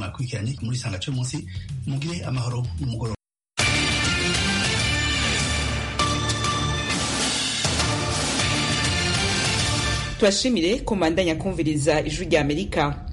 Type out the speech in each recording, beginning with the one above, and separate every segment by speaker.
Speaker 1: mwakurikiranye muri sanga cyo munsi mugire amahoro n'umugoroba.
Speaker 2: Twashimire komandanya kumviriza ijwi rya Amerika.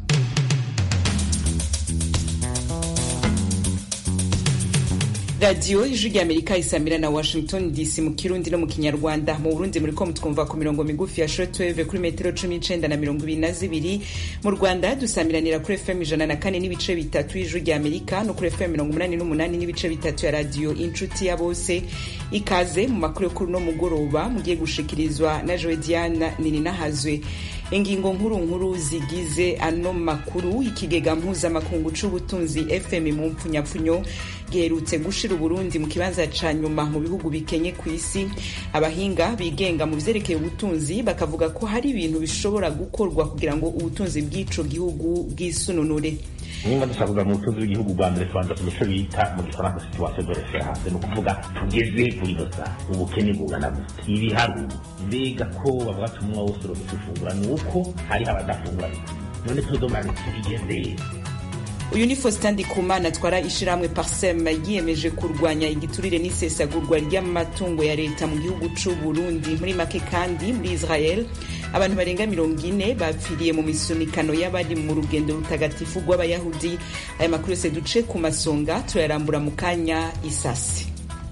Speaker 2: Radio ijwi rya Amerika isamira na Washington DC mu Kirundi no mu Kinyarwanda. Mu Burundi muriko mutwumva ku mirongo migufi ya shortwave kuri metero 19 na 22. Mu Rwanda dusamiranira kuri FM 104 n'ibice bitatu ijwi rya Amerika no kuri FM 88 n'ibice bitatu ya radio Inshuti ya Bose. Ikaze mu makuru yo kuri no mugoroba mugiye gushikirizwa na Joe Diana Nininahazwe. Ingingo nkuru zigize ano makuru: ikigega mpuzamakungu c'ubutunzi FM mu mpfunyapfunyo giherutse gushira Burundi mu kibanza ca nyuma mu bihugu bikenye ku isi. Abahinga bigenga mu vyerekeye ubutunzi bakavuga ko hari ibintu bishobora gukorwa kugira ngo ubutunzi bw'ico gihugu bwisununure.
Speaker 3: Niba dusakuza mu butunzi bw'igihugu bwa mbere twanza ku mico bita mu gifaransa situation de référence, ni ukuvuga tugeze kuri dosa ubukene bungana gute. Ibiharuro mbega ko bavuga ati umwe wose urofungura nuko hari abadafungura, none tudomane tugeze.
Speaker 2: Uyu ni Faustin Ndikumana atwara ishiramwe Parsem yiyemeje kurwanya igiturire n'isesagurwa ry'amatungo ya leta mu gihugu c'u Burundi. Muri make kandi muri Israel abantu barenga 40 bapfiriye mu misunikano y'abari mu rugendo rutagatifu rw'abayahudi. Aya makuru yose duce ku masonga turayarambura mu kanya isasi.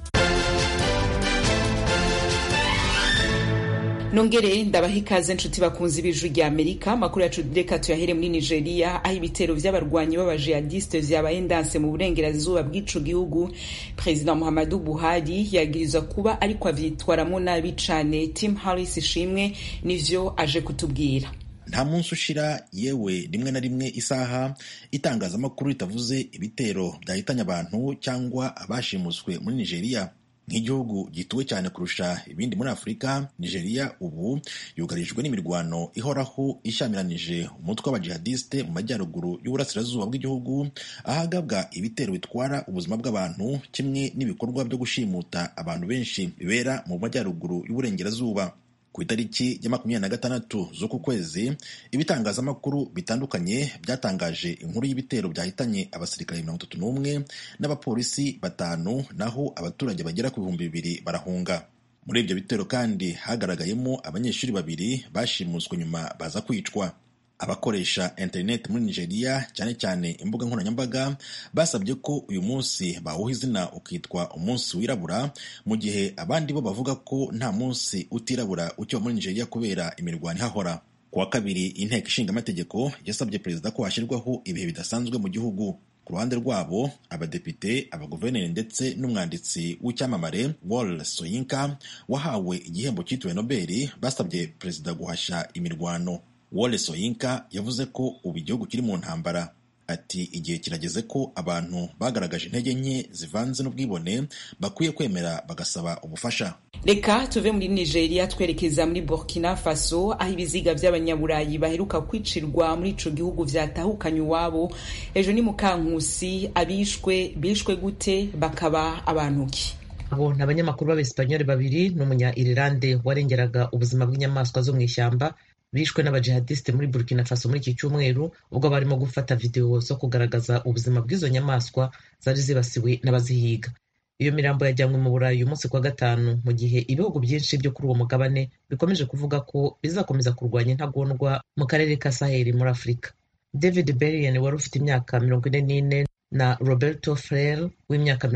Speaker 2: Nongere ndabaha ikaze nshuti bakunzi b'ijwi rya Amerika. Makuru yacu reka tuyahere muri Nigeria, aho ibitero vy'abarwanyi b'abajihadiste vyabaye ndanse mu burengerazuba bw'ico gihugu. President Muhammadu Buhari yagirizwa kuba ariko avyitwaramo nabi cane. Tim Harris Ishimwe nivyo aje kutubwira.
Speaker 4: Nta munsi ushira yewe rimwe na rimwe isaha itangazamakuru ritavuze ibitero byahitanye abantu cyangwa abashimuswe muri Nigeria. Nk'igihugu gituwe cyane kurusha ibindi muri Afurika, Nigeria ubu yugarijwe n'imirwano ihoraho ishamiranije umutwe w'abajihadiste mu majyaruguru y'uburasirazuba bw'igihugu, ahagabwa ibitero bitwara ubuzima bw'abantu kimwe n'ibikorwa byo gushimuta abantu benshi bibera mu majyaruguru y'uburengerazuba. Ku itariki ya 26 z'uku kwezi, ibitangazamakuru bitandukanye byatangaje inkuru y'ibitero byahitanye abasirikare 31 n'abapolisi 5, naho abaturage bagera ku 2,000 barahunga. Muri ibyo bitero kandi hagaragayemo abanyeshuri 2 bashimuswe nyuma baza kwicwa. Abakoresha internet muri Nigeria, cyane cyane imbuga nkoranyambaga, basabye ko uyu munsi bawuha izina ukitwa umunsi wirabura, mu gihe abandi bo bavuga ko nta munsi utirabura ukiba muri Nigeria kubera imirwano ihahora. Ku wa kabiri, inteko ishinga amategeko yasabye perezida ko hashyirwaho ibihe bidasanzwe mu gihugu. Ku ruhande rwabo, abadepite, abaguverineri ndetse n'umwanditsi w'icyamamare Wole Soyinka wahawe igihembo cyitiriwe Nobel basabye perezida guhasha imirwano. Wole Soyinka yavuze ko ubu igihugu kiri mu ntambara. Ati igihe kirageze ko abantu bagaragaje intege nke zivanze n'ubwibone bakwiye kwemera bagasaba ubufasha.
Speaker 2: Reka tuve muri Nigeria twerekeza muri Burkina Faso, aho ibiziga by'abanyaburayi baheruka kwicirwa muri ico gihugu vyatahukanye iwabo. Ejo ni Mukankusi, bishwe gute, bakaba abantu ki?
Speaker 5: Abo ni abanyamakuru b'Abespanyoli 2 n'umunya Irlande warengeraga ubuzima bw'inyamaswa zo mu ishyamba bishwe n'abajihadiste muri Burkina Faso muri iki cyumweru, ubwo barimo gufata video zo kugaragaza ubuzima bw'izo nyamaswa zari zibasiwe n'abazihiga. Iyo mirambo yajyanywe mu Burayi uyu munsi kwa gatanu, mu gihe ibihugu byinshi byo kuri uwo mugabane bikomeje kuvuga ko bizakomeza kurwanya intagondwa mu karere ka Sahel muri Afurika. David Berrien wari ufite imyaka 44 na Roberto Freire w'imyaka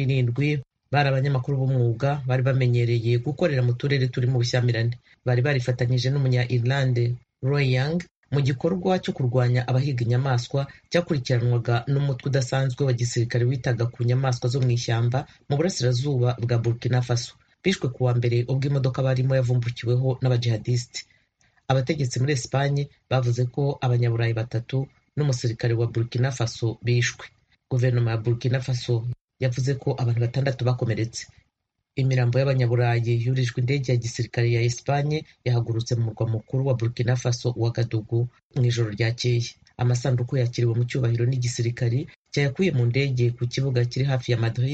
Speaker 5: 47 bari abanyamakuru b'umwuga bari bamenyereye gukorera mu turere turi mu bushyamirane. Bari barifatanyije n'umunya Irlande Roy Young mu gikorwa cyo kurwanya abahiga inyamaswa cyakurikiranwaga n'umutwe udasanzwe wa gisirikare witaga ku nyamaswa zo mu ishyamba mu burasirazuba bwa Burkina Faso. Bishwe kuwa mbere ubwo imodoka barimo yavumbukiweho n'abajihadiste. Abategetsi muri Espagne bavuze ko abanyaburayi 3 n'umusirikare wa Burkina Faso bishwe. Guverinoma ya Burkina Faso yavuze ko abantu 6 bakomeretse. Imirambo y'abanyaburayi yurijwe indege ya gisirikare ya Espagne yahagurutse mu murwa mukuru wa Burkina Faso Ouagadougou mu ijoro ryakeye. Amasanduku yakiriwe mu cyubahiro n'igisirikare cyayakuye mu ndege ku kibuga kiri hafi ya Madrid,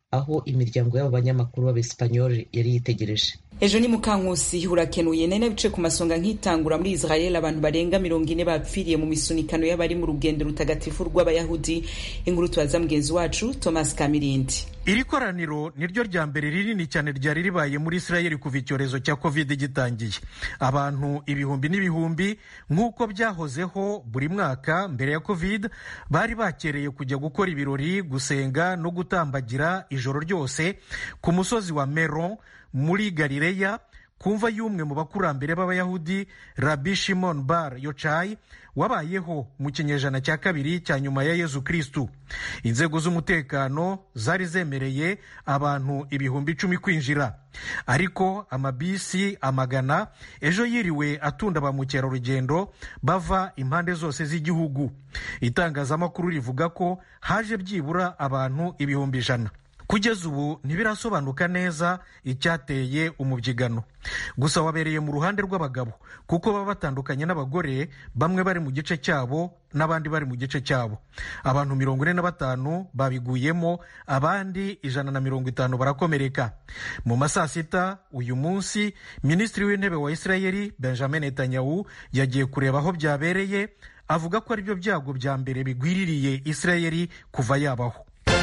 Speaker 5: aho imiryango y'abo banyamakuru b'Abespanyoli yari yitegereje.
Speaker 2: Ejo ni Mukankusi urakenuye nene bice ku masonga nk'itangura muri Israel abantu barenga 40 bapfiriye mu misunikano y'abari mu rugendo rutagatifu rw'abayahudi. Inkuru twaza mugenzi wacu Thomas Kamirindi.
Speaker 6: Iri koraniro niryo rya mbere rinini cyane ryari ribaye muri Israel kuva icyorezo cya Covid gitangiye. Abantu ibihumbi n'ibihumbi nk'uko byahozeho buri mwaka mbere ya Covid bari bakereye kujya gukora ibirori, gusenga no gutambagira ijoro ryose ku musozi wa Meron muri Galileya kumva y'umwe mu bakurambere b'abayahudi Rabbi Shimon Bar Yochai wabayeho mu kinyejana cya kabiri cya nyuma ya Yezu Kristu. Inzego z'umutekano zari zemereye abantu ibihumbi 10 kwinjira, ariko amabisi amagana ejo yiriwe atunda ba mukerarugendo bava impande zose z'igihugu. Itangazamakuru rivuga ko haje byibura abantu ibihumbi 100. Kugeza ubu ntibirasobanuka neza icyateye umubyigano. Gusa wabereye mu ruhande rw'abagabo kuko baba batandukanye n'abagore, bamwe bari mu gice cyabo n'abandi bari mu gice cyabo. Abantu 45 babiguyemo, abandi 150 barakomereka. Mu masaa 6 uyu munsi Minisitiri w'Intebe wa Israeli Benjamin Netanyahu yagiye kureba aho byabereye, avuga ko aribyo byago bya mbere bigwiririye Israeli kuva yabaho.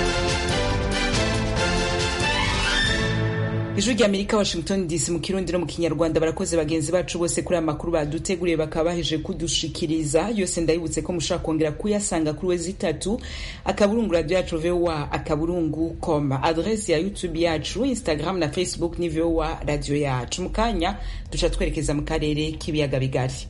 Speaker 2: Ijwi ry'Amerika Washington DC mu Kirundi no mu Kinyarwanda. Barakoze bagenzi bacu bose kuri amakuru baduteguriye bakaba baheje kudushikiriza. Yose ndayibutse ko mushaka kongera kuyasanga kuri wezi3 akaburungu radio yacu VOA akaburungu.com, adresse ya YouTube yacu, Instagram na Facebook ni VOA radio yacu. Mukanya duca twerekeza mu karere k'ibiyaga bigari.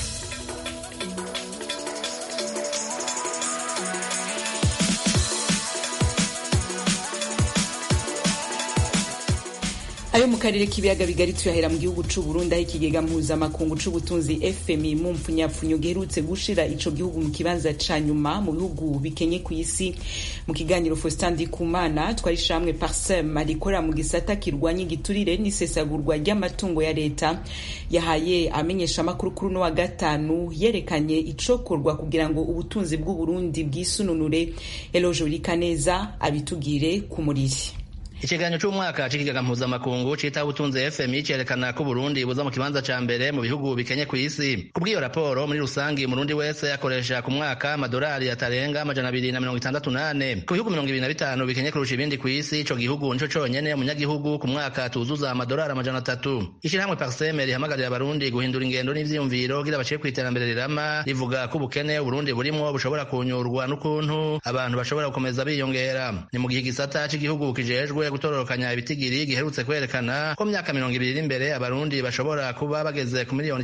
Speaker 2: Ayo mu karere k'ibiyaga bigari tuyahera mu gihugu c'u Burundi, aho ikigega mpuzamakungu c'ubutunzi FMI mu mpfunyapfunyo giherutse gushira ico gihugu mu kibanza ca nyuma mu bihugu bikenye ku isi. Mu kiganiro Faustin Ndikumana twari shamwe Parsem arikora mu gisata kirwanya igiturire n'isesagurwa ry'amatungo ya leta yahaye amenyesha makuru kuri no wa gatanu yerekanye icokorwa kugira ngo ubutunzi bw'u Burundi bwisununure. Eloge Urikaneza abitugire ku muriri.
Speaker 7: Ikiganiro cy'umwaka cy'ikigaga mpuzamakungu cita ubutunzi FMI cyerekana ko Burundi buza mu kibanza ca mbere mu bihugu bikenye ku isi. Kubw'iyo raporo muri rusangi Murundi wese akoresha ku mwaka amadolari atarenga 268. Ku bihugu 25 bikenye kurusha ibindi ku isi, ico gihugu nico conyene umunyagihugu ku mwaka tuzuza amadolari 300. Ishirahamwe Parsem rihamagarira abarundi guhindura ingendo n'ivyiyumviro kugira baciye kwiterambere rirama, rivuga ko ubukene Burundi burimo bushobora kunyurwa n'ukuntu abantu bashobora gukomeza biyongera. Ni mu gihe gisata cy'igihugu kijejwe gutororokanya ibitigiri giherutse kwerekana ko myaka 20 iri imbere abarundi bashobora kuba bageze ku miliyoni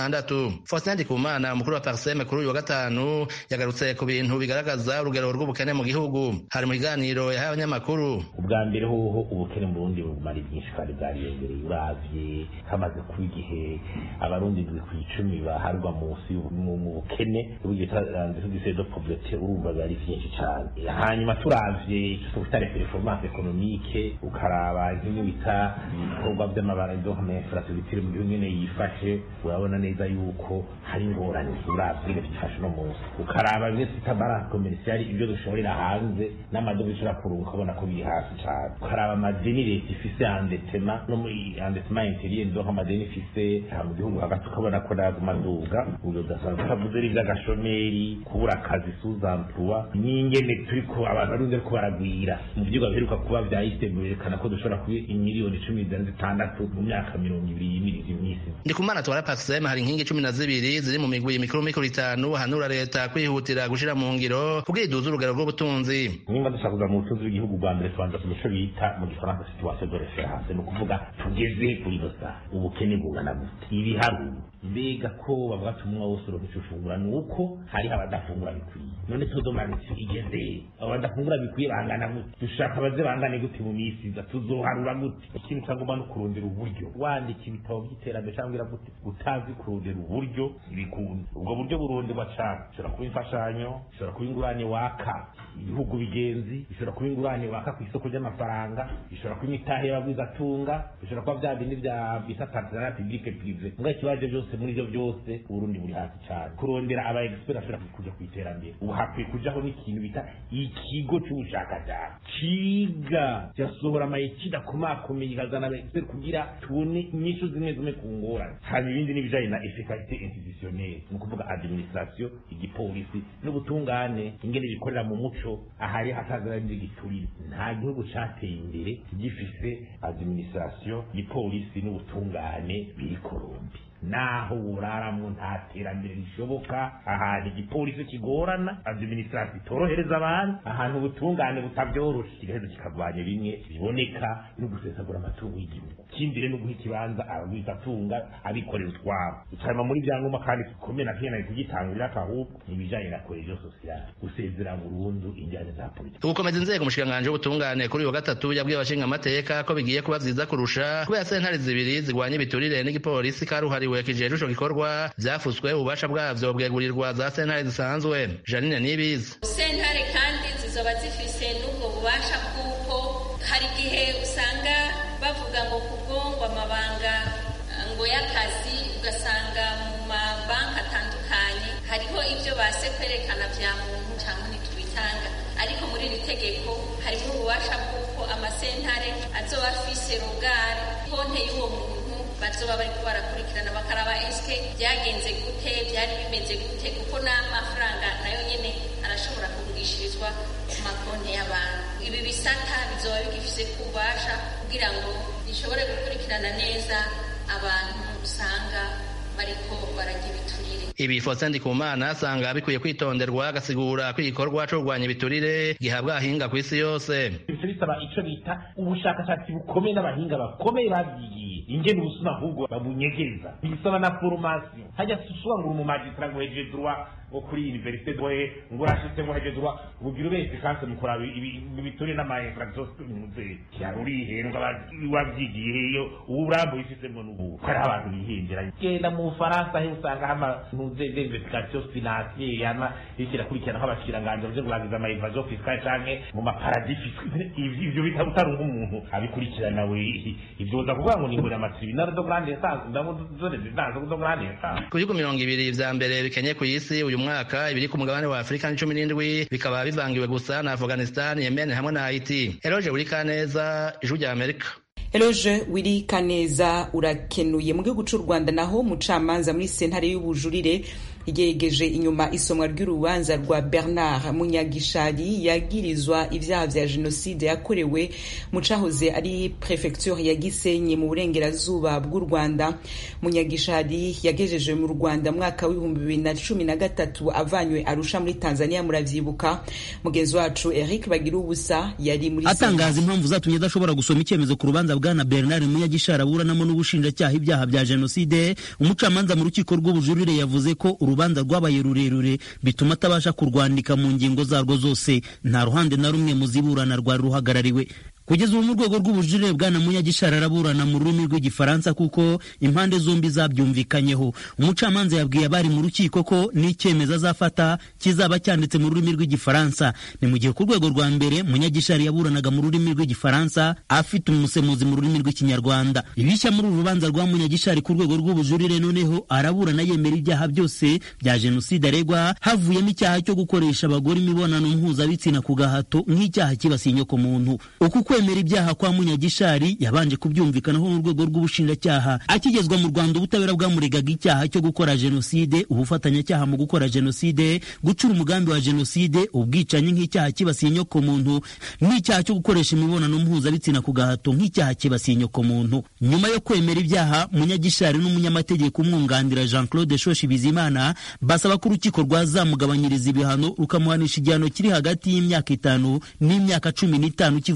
Speaker 7: 16. Faustin Ndikumana umukuru wa Parsem kuri uyu wa gatanu yagarutse ku bintu bigaragaza urugero rw'ubukene mu gihugu. Hari mu kiganiro yahaye abanyamakuru.
Speaker 3: Ubwa mbere hoho ubukene mu Burundi bumara byinshi kandi bwariyongereye, uravye hamaze kuba igihe abarundi ku 10 baharwa munsi mu bukene buryo tandise de pauvreté, urumva bari byinshi cyane. Hanyuma turavye tutare performance économique ukaraba nk'ibita ibikorwa by'amabara byo infrastructure mu gihugu nyene yifashe, urabona neza yuko hari ingorane uravye byifashe no munsi. Ukaraba bimwe tutabara commercial ibyo dushorera hanze n'amadovize urakurunka ubona ko biri hasi cyane. Ukaraba amadeni leta ifise endettement no muri endettement intérieur ndo amadeni ifise mu gihugu hagati ukabona ko nagumaduga ubwo dasanzwe kavuze iby'agashomeri, kubura akazi sous-emploi n'ingene turiko abarundi ko baragwira mu byuga biheruka kuba byahise berekana ko dushobora kuba imiliyoni 16 mu myaka 20 y'imisi.
Speaker 7: Ndikumana twara Parsem hari inkingi 12 ziri mu migwi mikuru 5 hanura leta kwihutira gushira mu ngiro kugira iduze urugero rw'ubutunzi.
Speaker 3: Nimba dushaka mu butunzi bw'igihugu bwa mbere twanza kumuco bita mu gifaransa situation de référence, no kuvuga tugeze kuri dosa ubukene bungana gute. Ibiharuro mbega ko bavuga tumwe wose urofungura nuko hari abadafungura bikwiye. None tudomane igeze abadafungura bikwiye bangana gute? Dushaka baze bangane gute mu mu minsi iza tuzoharura gute ikintu cyangwa no kurondera uburyo wandika ibitabo by'iterambere cyangwa iravuga utazi kurondera uburyo ibikunda ubwo buryo buronderwa cyane ushobora kuba imfashanyo ushobora kuba ingurane waka ibihugu bigenzi bishobora kuba ingurane waka ku isoko ry'amafaranga bishobora kuba imitahe y'abagwizatunga bishobora kuba bya bindi bya bita partenariat public privé mbwa ikibazo byose muri ibyo byose Burundi buri hasi cyane kurondera aba expert ashobora kuja ku iterambere ubu hakwiye kujaho n'ikintu bita ikigo cy'ubushakashatsi kiga cyasohora amayikida kumakomeye ikazana aba expert kugira tubone inyishu zimwe ku ngorane hanyuma ibindi n'ibijanye na efficacité institutionnelle ni ukuvuga administration igipolisi n'ubutungane ingene bikorera mu muco ahari hatazira n'igiturire nta gihugu cyateye imbere gifise administration igipolisi n'ubutungane biri Kolombi naho uraramwo nta terambere rishoboka ahantu igipolisi kigorana administration itorohereza abantu ahantu ubutungane butabyoroshe kigahezo kikavanye bimwe biboneka no gusesagura amatungo y'igihugu kindire no guha ikibanza abagwizatunga abikorera utwabo utarama muri byangombwa kandi bikomeye na kene kugitangurira ahubwo ibijanye na cohesion sociale gusezera burundu injyane za politiki
Speaker 7: ugukomeza inzego mushikanganje ubutungane kuri uyu wa gatatu yabwiye abashinga amateka ko bigiye kuba vyiza kurusha kubera sentare zibiri zigwanya ibiturire n'igipolisi karuhariwe kijeje ico gikorwa vyafuswe ububasha bwavyo bwegurirwa za sentare zisanzwe. Janine Nibizi
Speaker 8: sentare kandi zizoba zifise n'ubwo bubasha bw'uko hari igihe usanga bavuga ngo kubwongwa amabanga ngo y'akazi ugasanga mu mabanki atandukanye hariho ibyo base kwerekana vya muntu cyangwa ntitubitanga ariko muri iri tegeko harimo ububasha bw'uko amasentare azoba afise rugari konte y'uwo muntu bazoba bariko barakurikirana bakaraba eske byagenze gute byari bimeze gute kuko n'amafaranga nayo nyene arashobora kugurishirizwa ku makonte y'abantu ibi bisata bizoba bigifise kubasha kugira ngo bishobore gukurikirana neza abantu usanga bariko baragira ibiturire.
Speaker 7: Ibi Faustin Ndikumana asanga bikwiye kwitonderwa agasigura ko igikorwa cyo kurwanya ibiturire gihabwa ahinga ku isi yose.
Speaker 3: Bisaba ico bita ubushakashatsi bukomeye n'abahinga bakomeye babyigiye ingene ubusuma ahubwo babunyegeza bisaba na formation hajya suswa ngo mu magistrat ngo heje droit ngo kuri université doye ngo rashitse ngo heje droit ubugira ubese kanse mukora ibiturire n'amainfraction muze cyaruri henga babyigiye yo uburambo ifise ngo nubu ko ari abantu bihindira genda mu Faransa he usanga hama nuze d'investigation financière yana ikira kurikirana nk'abashiranganje byo kurangiza ama evasion fiscale canke mu maparadis fiscale ivyo bitarunga umuntu abikurikirana we ivyo uza kuvuga ngo ni ngura amatribunal do grande instance ndabo zone zidanze do grande instance
Speaker 7: ku bihugu 200 vya mbere bikenye ku isi uyu mwaka ibiri ku mugabane wa Afrika 17 bikaba bivangiwe gusa na Afghanistan, Yemen hamwe na Haiti. Eloge Urikaneza, Ijwi rya Amerika.
Speaker 2: Eloge Wirikaneza urakenuye. Mu gihugu cy'u Rwanda naho umucamanza muri sentare y'ubujurire yegeje inyuma isomwa ry'urubanza rwa Bernard Munyagishari yagirizwa ivyaha vya genocide yakorewe mu cahoze ari prefecture ya Gisenyi mu burengerazuba bw'u Rwanda. Munyagishari yagejeje mu Rwanda mwaka w'2013 avanywe Arusha muri Tanzania, muravyibuka. Mugenzi wacu Eric Bagirubusa yari muri
Speaker 9: atangaza impamvu zatumye adashobora gusoma icyemezo ku rubanza bwana Bernard Munyagishari aburanamo n'ubushinjacyaha ibyaha bya genocide. Umucamanza mu rukiko rw'ubujurire yavuze ko urubanza rwabaye rurerure bituma atabasha kurwandika mu ngingo zarwo zose. Nta ruhande na rumwe mu ziburana rwari ruhagarariwe. Kugeza ubu mu rwego rw'ubujurire bwana Munyagishari araburana mu rurimi rw'igifaransa kuko impande zombi zabyumvikanyeho. Umucamanza yabwiye abari mu rukiko ko n'icyemezo azafata kizaba cyanditse mu rurimi rw'igifaransa. Ni mu gihe ku rwego rwa mbere Munyagishari yaburanaga mu rurimi rw'igifaransa afite umusemuzi mu rurimi rw'ikinyarwanda. Ibishya muri uru rubanza rwa Munyagishari ku rwego rw'ubujurire noneho araburana yemera ibyaha byose bya genocide aregwa, havuyemo icyaha cyo gukoresha abagore imibonano mpuzabitsina ku gahato nk'icyaha kibasiye inyoko muntu. Kwemera ibyaha kwa Munyagishari yabanje kubyumvikanaho mu rwego rw'ubushinjacyaha. Akigezwa mu Rwanda ubutabera bwamuregaga icyaha cyo gukora genocide, ubufatanyacyaha mu gukora genocide, gucura umugambi wa genocide, ubwicanyi nk'icyaha kibasiye inyoko muntu, n'icyaha cyo gukoresha imibonano mpuzabitsina ku gahato nk'icyaha kibasiye inyoko muntu. Nyuma yo kwemera ibyaha, Munyagishari n'umunyamategeko umwunganira Jean Claude Shoshi Bizimana basaba ko urukiko rwazamugabanyiriza ibihano rukamuhanisha igihano kiri hagati y'imyaka 5 n'imyaka 15 kivuye ku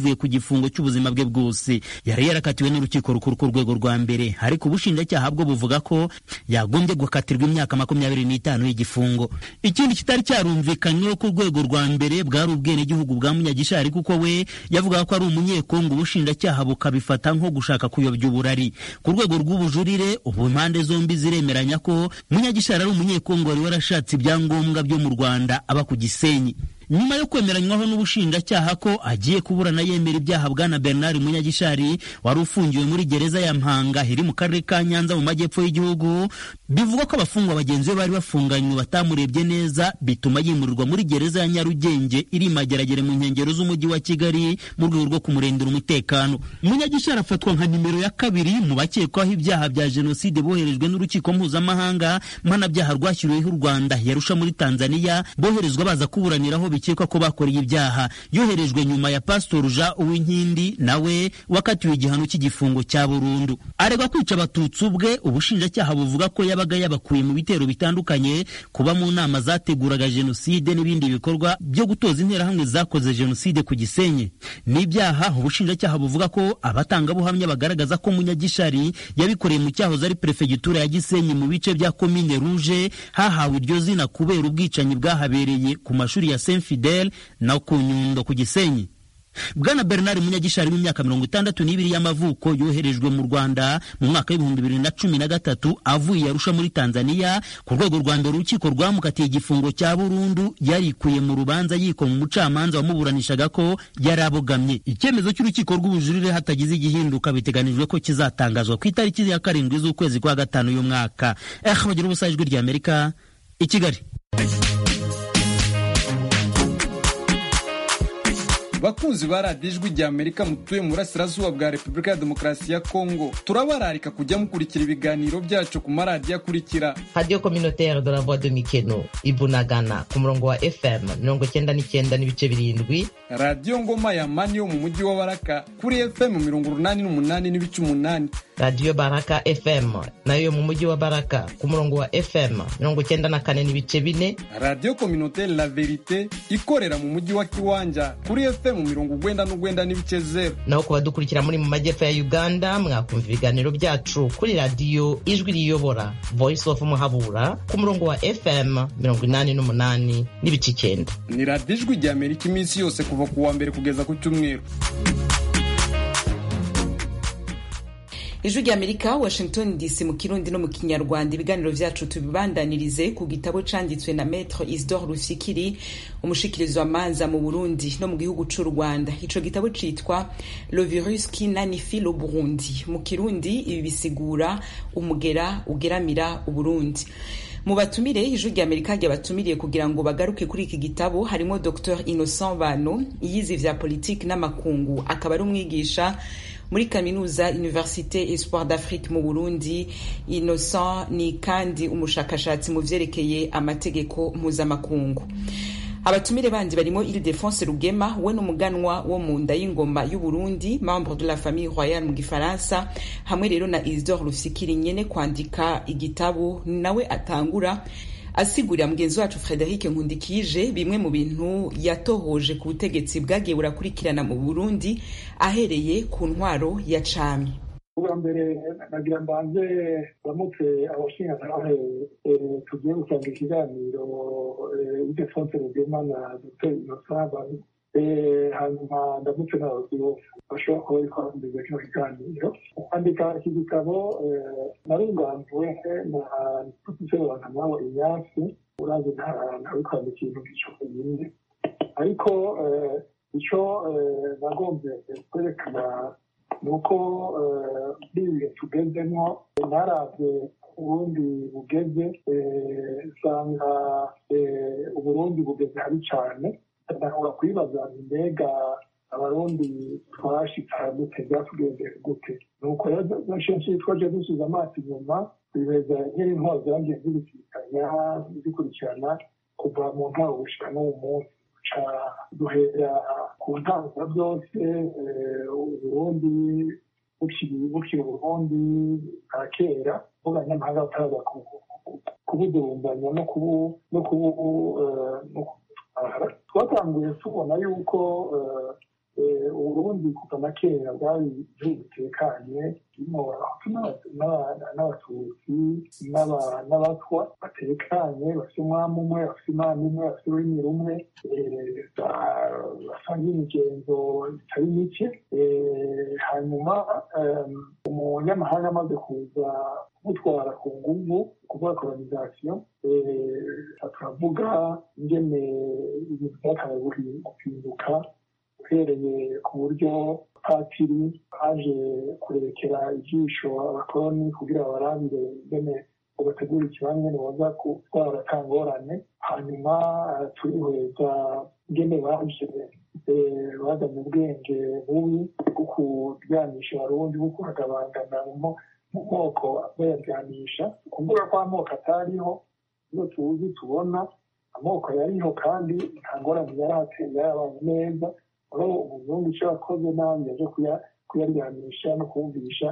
Speaker 9: igifungo cy'ubuzima bwe bwose. Yari yarakatiwe n'urukiko rukuru ku rwego rwa mbere, ariko ubushinjacyaha bwo buvuga ko yagombye gukatirwa imyaka 25 y'igifungo. Ikindi kitari cyarumvikanyweho ku rwego rwa mbere bwari ubwenegihugu bwa Munyagishari, kuko we yavugaga ko ari umunyekongo, ubushinjacyaha bukabifata nko gushaka kuyobya uburari. Ku rwego rw'ubujurire, ubu impande zombi ziremeranya ko Munyagishari ari umunyekongo wari warashatse ibyangombwa byo mu Rwanda aba ku Gisenyi. Nyuma yo kwemeranywaho n'ubushinjacyaha ko agiye kuburana yemera ibyaha, bwana Bernard Munyagishari wari ufungiwe muri gereza ya Mpanga iri mu karere ka Nyanza mu majyepfo y'igihugu, bivugwa ko abafungwa bagenzi be bari bafunganywe batamurebye neza, bituma yimurirwa muri gereza ya Nyarugenge iri Mageragere mu nkengero z'umujyi wa Kigali mu rwego rwo kumurindira umutekano. Munyagishari afatwa nka nimero ya 2 mu bakekwaho ibyaha bya jenoside boherejwe n'urukiko mpuzamahanga mpanabyaha rwashyiriweho u Rwanda yarusha muri Tanzania, boherezwa baza kuburaniraho bikekwa ko bakoreye ibyaha. Yoherejwe nyuma ya Pastor Jean Uwinkindi, nawe wakatiwe igihano cy'igifungo cya burundu. Aregwa kwica abatutsi ubwe, ubushinjacyaha buvuga ko yabaga yabakuye mu bitero bitandukanye, kuba mu nama zateguraga jenoside n'ibindi bikorwa byo gutoza interahamwe zakoze jenoside ku Gisenyi. N'ibyaha ubushinjacyaha buvuga ko abatangabuhamya bagaragaza ko Munyagishari yabikoreye mu cyahoze ari prefegitura ya Gisenyi mu bice bya Komine Rouge, hahawe iryo zina kubera ubwicanyi bwahabereye ku mashuri ya Saint Fidèle na ku Nyundo ku Gisenyi. Bwana Bernard Munyagishari mu myaka 62 y'amavuko yoherejwe mu Rwanda mu mwaka wa 2013 avuye Arusha muri Tanzania. Ku rwego rwa mbere urukiko rwamukatiye igifungo cya burundu, yarikuye mu rubanza yikoma umucamanza wamuburanishaga ko yarabogamye. Icyemezo cy'urukiko rw'ubujurire hatagize igihinduka biteganijwe ko kizatangazwa ku itariki ya 7 z'ukwezi kwa 5 uyu mwaka. Bagira ubusa ijwi rya Amerika i Kigali.
Speaker 10: Bakunzi ba radiyo ijwi rya Amerika mutuye mu burasirazuba bwa Repubulika ya Demokarasi ya Kongo, turabararika kujya mukurikira ibiganiro byacu ku maradiyo akurikira:
Speaker 5: Radio Communautaire de la Voix de Mikeno Ibunagana ku murongo wa FM 99.7,
Speaker 10: Radio Ngoma ya Mani yo mu mujyi wa Baraka kuri FM 88.8,
Speaker 5: Radio Baraka FM nayo mu mujyi wa Baraka ku murongo wa FM 94.4,
Speaker 10: Radio Communautaire La Verite ikorera mu mujyi wa Kiwanja kuri FM 99.0.
Speaker 5: Naho kuba dukurikira muri mu majyepfo ya Uganda, mwakumva ibiganiro byacu kuri Radio Ijwi Riyobora Voice of Muhabura ku murongo wa FM 88.9.
Speaker 10: Ni Radio Ijwi rya Amerika iminsi yose kuva ku wa mbere kugeza ku cyumweru.
Speaker 2: Ijwi rya Amerika, Washington DC, mu Kirundi no mu Kinyarwanda. Ibiganiro vyacu tubibandanirize ku gitabo canditswe na Maître Isidore Rufikiri, umushikirizo w'amanza mu Burundi no mu gihugu c'u Rwanda. Ico gitabo citwa Le virus qui nanifie le Burundi. Mu Kirundi ibi bisigura umugera ugeramira Uburundi. Mu batumire Ijwi rya Amerika ryabatumiriye kugira ngo bagaruke kuri iki gitabo harimo Dr Innocent Bano, yize vya politique n'amakungu, akaba ari umwigisha muri kaminuza Université Espoir d'Afrique mu Burundi. Innocent ni kandi umushakashatsi mu vyerekeye amategeko mpuzamakungu. Abatumire bandi barimo Ildefonse Rugema, we n'umuganwa wo mu nda y'ingoma y'u Burundi, membre de la famille royale mu Gifaransa, hamwe rero na Isidore Rufikiri nyene kwandika igitabo. Nawe atangura asigurira mugenzi wacu Frederic Nkundikije bimwe mu bintu yatohoje ku butegetsi bwagiye burakurikirana mu Burundi ahereye ku ntwaro ya Cami.
Speaker 11: Ubwa mbere nagira mbanze bamutse abashingantahe tugiye gutanga ikiganiro Ildefonse Rugema na Dr Innocent Bano, hanyuma ndamutse n'abayobozi bose bashobora kuba bariko barumviriza kino kiganiro. Kwandika iki gitabo narunganzwe na Professeur Bantamwabo Ignace, urazi ntawe kwandika ikintu gico nyine, ariko ico nagomvye kwerekana nuko bibiye tugezemo naravye Uburundi bugeze, usanga Uburundi bugeze habi cane. Ndahora kwibaza mbega abarundi twashika gute, byatugendeye gute? Nuko rero nashenshi twaje dusubiza amaso inyuma, bibeza nk'intwaro zagiye zibisikanya zikurikirana kuva mu ntaho gushika n'uwo munsi. Duhera ku ntango byose Uburundi bukiri Uburundi bwa kera, abanyamahanga bataraza kubudurumbanya no kubutwara. Twatanguye tubona yuko uburundi kuva na kera bwari igihugu gitekanye kirimo abahutu n'abatutsi n'abatwa batekanye, bafite umwami umwe, bafite imana imwe, bafite ururimi rumwe, basangiye imigenzo itari mike. Hanyuma umunyamahanga amaze kuza gutwara ku nguvu, kuvuga colonization, turavuga ingene ibintu byakabaye guhinduka uhereye ku buryo patiri aje kurekera ijisho abakoloni kugira barabire ingene ubategura ikibanza ingene boza gutwara kangorane. Hanyuma turihweza ingene baje bazanye ubwenge bubi bwo kuryanisha abarundi, bwo kuragabangana mu moko bayaryanisha. Kuvuga ko amoko atariho, iyo tuzi tubona amoko yariho kandi nta ngorane yari ateye, yarabaye neza. aho umuzungu icyo yakoze nabi yaje kuyaryanisha no kumvisha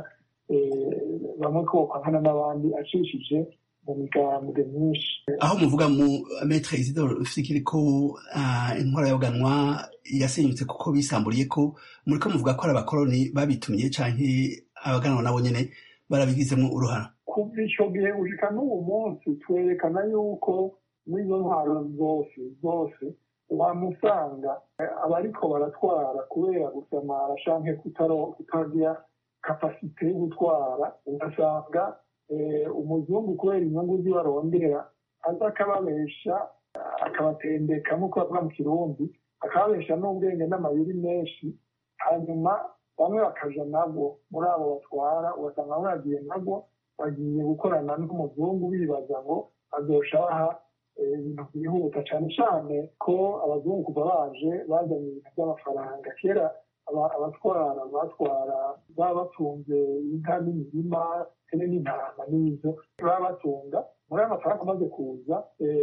Speaker 11: bamwe ko bakwana n'abandi acishije mu migambwe myinshi.
Speaker 1: Aho muvuga mu Maître Isidore Fikiri ko intwara y'abaganwa yasenyutse kuko bisamburiye ko muri ko muvuga ko ari abakoloni babitumye canke abaganwa nabo nyene barabigizemo uruhara?
Speaker 11: Kuva ico gihe gushika n'ubu munsi twerekana yuko n'izo ntwaro zose wamusanga abariko baratwara kubera gusamara canke kutagira kapasite yo gutwara. Ugasanga umuzungu kubera inyungu zibarondera aza akababesha, akabatendeka nk'uko bavuga mu Kirundi, akababesha n'ubwenge n'amayeri menshi. Hanyuma bamwe bakaja nabo muri abo batwara, ugasanga bamwe bagiye nabo bagiye gukorana n'umuzungu bibaza ngo azosha baha ibintu byihuta, cyane cyane ko abazungu kuva baje bazanye ibintu by'amafaranga. Kera abatwara baba batunze inka n'imirima n'intama n'izo baba batunga. Muri ayo mafaranga amaze kuza,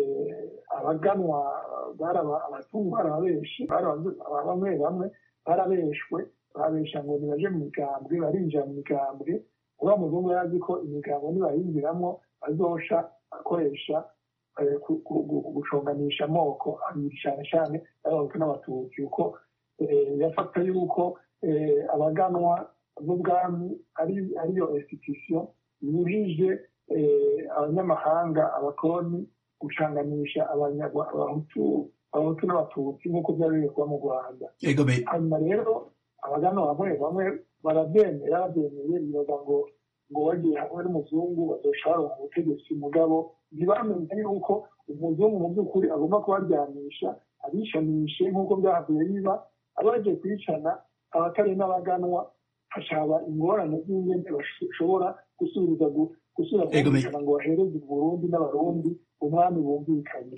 Speaker 11: abaganwa abazungu barabenshi, bamwe barabeshwe, babesha ngo nibaje mu migambwe, barinjira mu migambwe. Uriya muzungu yari azi ko imigambwe nibayinjiramo azosha akoresha gushonganisha amoko abiri, cyane cyane y'abahutu n'abatutsi, kuko yafata yuko abaganwa b'ubwami ariyo institution yujije abanyamahanga, abakoloni, gushanganisha abahutu n'abatutsi nk'uko byari biri kuba mu Rwanda. Hanyuma rero abaganwa bamwe barabyemeye bibaza ngo bagiye hamwe n'umuzungu bazoshara ubutegetsi. Mugabo ntibamenye yuko umuzungu mu by'ukuri agomba kubaryanisha, abishanishe nk'uko byahavuye biba. Abagiye kwicana abatari n'abaganwa, hashaba ingorane z'ingene bashobora gusubira kumvikana ngo bahereze Burundi n'abarundi umwami bumvikanye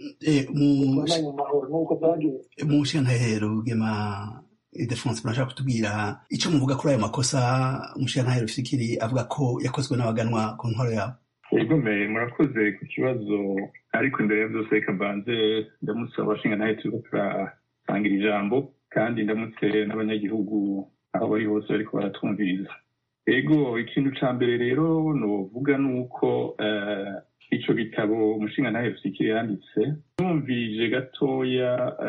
Speaker 11: mu mahoro, nk'uko byagenze.
Speaker 1: Mu nshyantahero Rugema Ildefonse, murashaka kutubwira icyo muvuga kuri ayo makosa umushyantahero Fikiri avuga ko yakozwe n'abaganwa ku ntwaro yabo?
Speaker 12: Yego murakoze ku kibazo, ariko imbere ya byose reka mbanze ndamutse abashingantahe turiko turasangira ijambo, kandi ndamutse n'abanyagihugu aho bari hose bariko baratwumviriza. Ego, ikintu ca mbere rero novuga nuko ico gitabo umushingantahe Fikiri yanditse, numvije gatoya,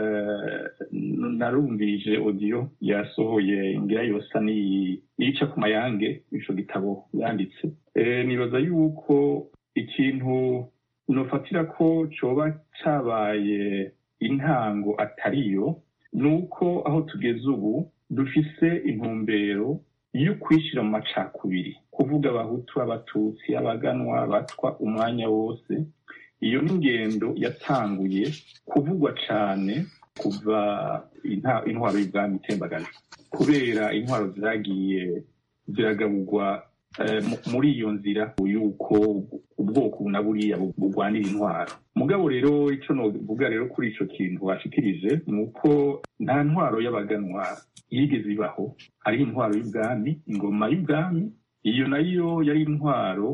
Speaker 12: narumvije audio yasohoye ngira yosa niyica ku mayange ico gitabo yanditse. Nibaza yuko ikintu nofatira ko coba cabaye intango atariyo, nuko aho tugeze ubu dufise intumbero yo kwishira mu macakubiri, kuvuga abahutu, abatutsi, abaganwa, batwa umwanya wose. Iyo n'ingendo yatanguye kuvugwa cane kuva intwaro y'ubwami itembagaje, kubera intwaro zagiye ziragaburwa muri iyo nzira yuko ubwoko na buriya bugwanira intwaro. Mugabo rero ico novuga rero kuri ico kintu bashikirije ni uko nta ntwaro y'abaganwa yigeze ibaho. Hari intwaro y'ubwami, ingoma y'ubwami, iyo nayo yari intwaro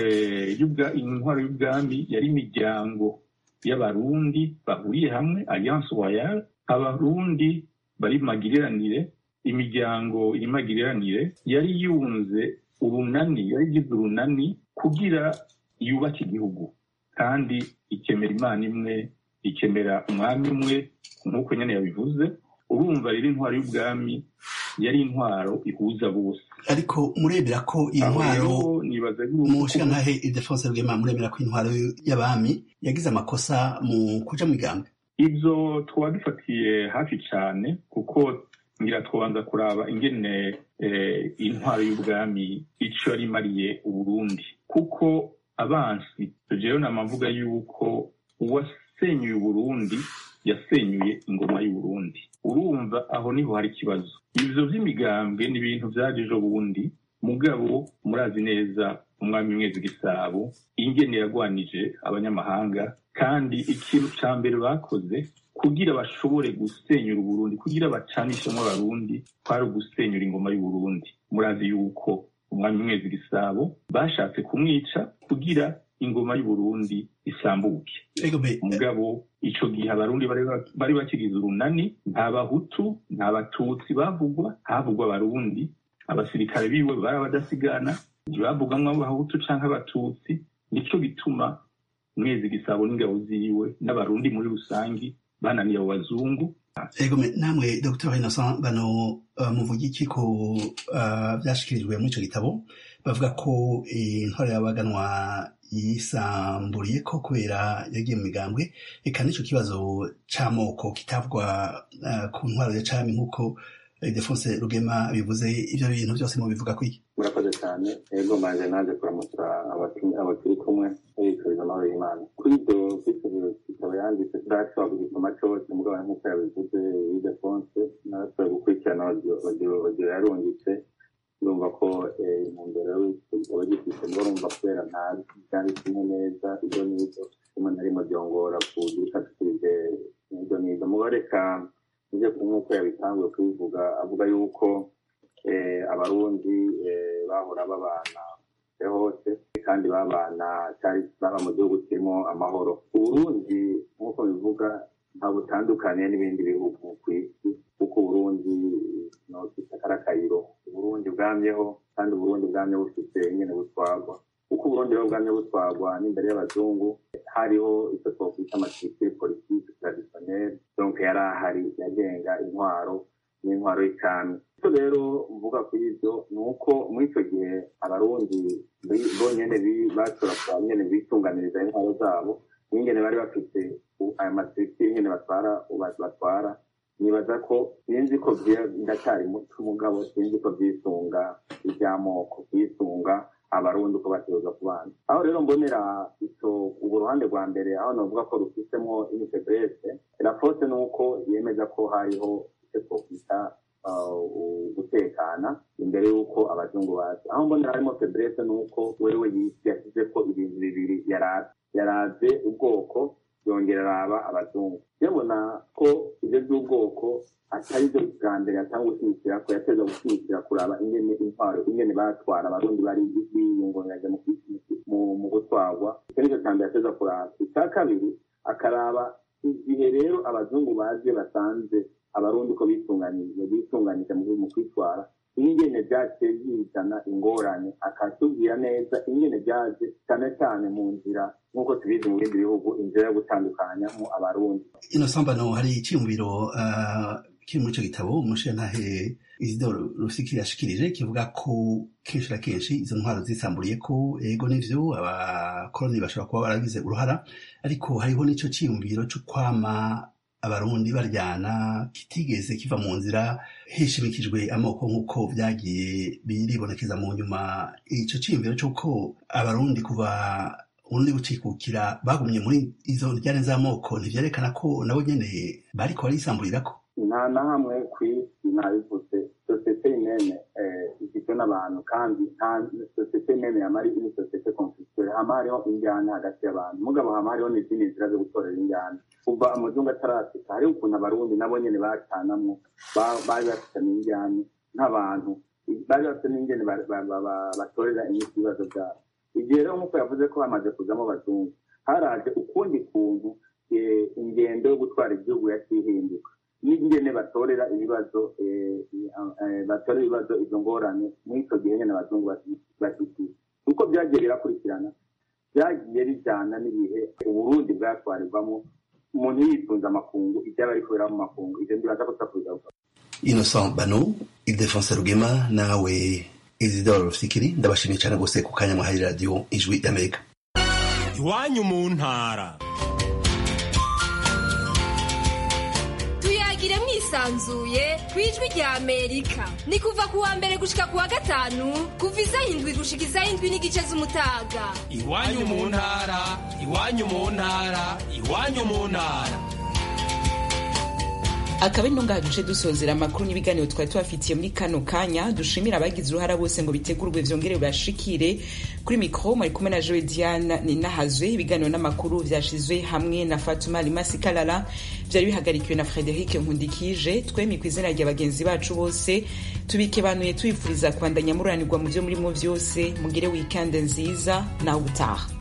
Speaker 12: y'ubwami, yari imiryango y'abarundi bahuriye hamwe, Alliance Royale. Abarundi bari magiriranire, imiryango iri magiriranire yari yunze urunani, yari igize urunani kugira yubake igihugu, kandi ikemera Imana imwe, ikemera umwami umwe nk'uko nyene yabivuze. Urumva rero intwaro y'ubwami yari intwaro ihuza bose.
Speaker 1: Ariko murebera ko intwaro mushikantahe Ildefonse Rugema, murebera ko intwaro y'abami yagize amakosa mu kuja mu migambi?
Speaker 12: Ivyo twabifatiye hafi cane, kuko ngira twobanza kuraba ingene intwaro y'ubwami ico yari imariye Uburundi, kuko abansi jewe namavuga yuko uwasenyuye Uburundi yasenyuye ingoma y'Uburundi. Urumva aho niho hari ikibazo. Ivyo vy'imigambwe ni ibintu vyaje ejo bundi, mugabo murazi neza umwami Mwezi Gisabo ingene yagwanije abanyamahanga, kandi ikintu ca mbere bakoze kugira bashobore gusenyura Uburundi, kugira bacanishemwo Abarundi, kwari ugusenyura ingoma y'Uburundi. Murazi yuko umwami Mwezi Gisabo bashatse kumwica kugira ingoma y'Uburundi isambuke. Mugabo ico gihe Abarundi bari bakigize urunani, nta Bahutu nta Batutsi bavugwa, havugwa Abarundi. Abasirikare biwe barabadasigana, ntibavugamwo Abahutu canke Abatutsi. Nico gituma Mwezi Gisabo n'ingabo ziwe n'Abarundi muri rusangi bananiye abo bazungu.
Speaker 1: Namwe Dr. Innocent Bano muvuga iki ko vyashikirijwe muri ico gitabo? Bavuga ko intwaro y'abaganwa yisamburiye ko kubera yagiye mu migambwe, eka n'ico kibazo c'amoko kitavugwa ku ntwaro ya cami nk'uko Ildefonse Rugema bivuze. Ivyo bintu vyose mu bivuga kwiki?
Speaker 13: Murakoze cyane. Ego manje naje kuramutsa abaturi kumwe yituriza amahoro y'Imana. Kuri ibyo kitabo yanditse tudashobora kugisoma cose, mugabo nk'uko yabivuze Ildefonse narashoboye gukurikirana audio yarungitse. Urumva ko intumbero y'igitabo gifise, murumva kubera ntazi byanditse neza ibyo n'ibyo umuntu arimo byongora kudukatirize ibyo n'ibyo. Mugabo reka nje nk'uko yabitanguye kubivuga, avuga yuko Abarundi bahora babana hose kandi baba mu gihugu kirimo amahoro. Uburundi nk'uko bivuga nta butandukaniye n'ibindi bihugu ku isi, kuko Uburundi akarakayiro. Uburundi bwamyeho, kandi Uburundi bwamye bufite nyene butwagwa. Kuko Uburundi rero bwamye butwagwa n'imbere y'abazungu, hariho icyo twokwita amatricule politique traditionnelle, donc yari ahari yagenga intwaro n'intwaro y'icami. Icyo rero mvuga kuri ivyo ni uko muri icyo gihe Abarundi bonyene bashobora kuba nyene bitunganiriza intwaro zabo, n'ingene bari bafite aya matricule nyene batwara. Nibaza ko sinzi ko ndacyari muto, mugabo sinzi ko vyisunga ivy'amoko, vyisunga Abarundi ko bategerezwa kubana. Aho rero mbonera ubu ruhande rwa mbere, aho novuga ko rufisemo initegrese, la force nuko yemeza ko hariho icyo twokwita gutekana imbere y'uko abazungu baza. Aho mbonera harimo febrese nuko wewe yashyize ko ibintu bibiri yaraze ubwoko, yongera araba abazungu. Yabona ko ibyo by'ubwoko atari byo bwa mbere atanga gushyigikira, ko yateza gushyigikira kuraba ingene intwaro ingene batwara Abarundi bari biyungunganya mu gutwarwa. Icyo nicyo cya mbere yateza kuraba. Icya kabiri akaraba igihe rero abazungu baje basanze Abarundi ko bitunganije mu kwitwara, ingene byaciye bizana ingorane, akatubwira neza ingene byaje cyane cyane mu nzira nk'uko tubizi mu bindi bihugu, inzira yo gutandukanya mu Abarundi.
Speaker 1: Innocent Bano, hari icyumviro kiri muri icyo gitabo umushirantahe Isidore Rusikiri yashikirije kivuga ko kenshi na kenshi izo ntwaro zisamburiye ko ego n'ivyo abakoloni bashobora kuba baragize uruhara, ariko hariho n'ico cyumviro cyo kwama Abarundi baryana kitigeze kiva mu nzira hishimikijwe amoko nk'uko vyagiye biribonekeza mu nyuma. Ico cyumviro cy'uko Abarundi kuva Uburundi bucikukira bagumye muri izo njyane z'amoko ntivyerekana ko nabo nyene bariko barisamburirako?
Speaker 13: Nta na hamwe kw'isi nabivuze sosiyete imene igizwe n'abantu, kandi nta sosiyete imene yamari ini sosiyete conflictuelle. Hama hariho injyana hagati y'abantu, mugabo hama hariho n'izindi nzira zo gutorera injyana. Kuva amazungu atarashika hariho ukuntu Abarundi nabo nyene bacanamwo, bari bafitanye injyana nk'abantu, bari bafite n'ingene batorera inyishu ibibazo vyabo. Igihe rero nk'uko yavuze ko hamaze kuzamo abazungu, haraje ukundi kuntu ingendo yo gutwara igihugu yacihinduka, n'ingene batorera ibibazo izo ngorane muri ico gihe nyene abazungu bashyikiye. Uko vyagiye birakurikirana, vyagiye bijana n'ibihe Uburundi bwatwarirwamo, umuntu yitunze amakungu, ivyaba ariko bira mu makungu, ivyo ndibaza ko tutakubigaruka.
Speaker 1: Innocent Bano, Ildefonse Rugema nawe Isidore Rufikiri ndabashimiye cyane rwose ku kanya mwahaye radio Ijwi y'Amerika.
Speaker 14: Iwanyu mu ntara.
Speaker 15: Tuyagire mwisanzuye kwijwi rya Amerika. Ni kuva ku wa mbere gushika ku wa gatanu kuva isaha 7 gushika isaha 7 n'igice z'umutaga.
Speaker 14: Iwanyu mu ntara, iwanyu mu ntara, iwanyu mu ntara.
Speaker 2: Akaba intunga duce dusozera amakuru n'ibiganiro twari tubafitiye muri kano kanya. Dushimira abagize uruhara bose ngo bitegurwe vyongere bashikire. Kuri mikro mwari kumwe na Joe Diane Ninahazwe. Ibiganiro n'amakuru vyashizwe hamwe na Fatuma Limasi Kalala, vyari bihagarikiwe na Frederic Nkundikije. Twemi kwizina rya bagenzi bacu bose tubikebanuye twifuriza kwandanya muranirwa mu vyo murimo vyose. Mugire weekend nziza na utaha.